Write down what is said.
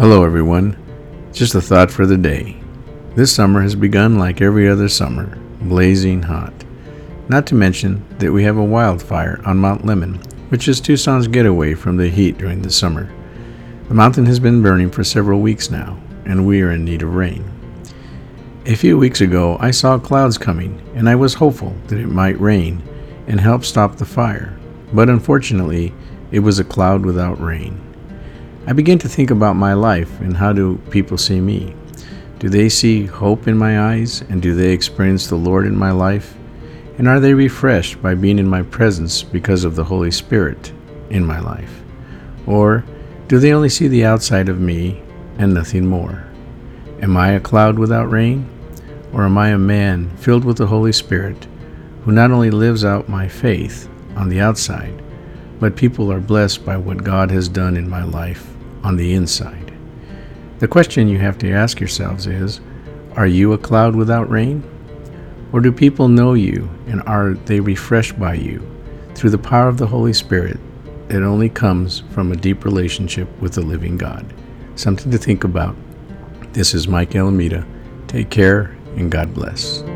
Hello, everyone. Just a thought for the day. This summer has begun like every other summer, blazing hot. Not to mention that we have a wildfire on Mount Lemmon, which is Tucson's getaway from the heat during the summer. The mountain has been burning for several weeks now, and we are in need of rain. A few weeks ago, I saw clouds coming, and I was hopeful that it might rain and help stop the fire. But unfortunately, it was a cloud without rain. I began to think about my life and how do people see me? Do they see hope in my eyes, and do they experience the Lord in my life? And are they refreshed by being in my presence because of the Holy Spirit in my life? Or do they only see the outside of me and nothing more? Am I a cloud without rain? Or am I a man filled with the Holy Spirit who not only lives out my faith on the outside, but people are blessed by what God has done in my life on the inside? The question you have to ask yourselves is, are you a cloud without rain? Or do people know you, and are they refreshed by you through the power of the Holy Spirit that only comes from a deep relationship with the living God? Something to think about. This is Mike Alameda. Take care, and God bless.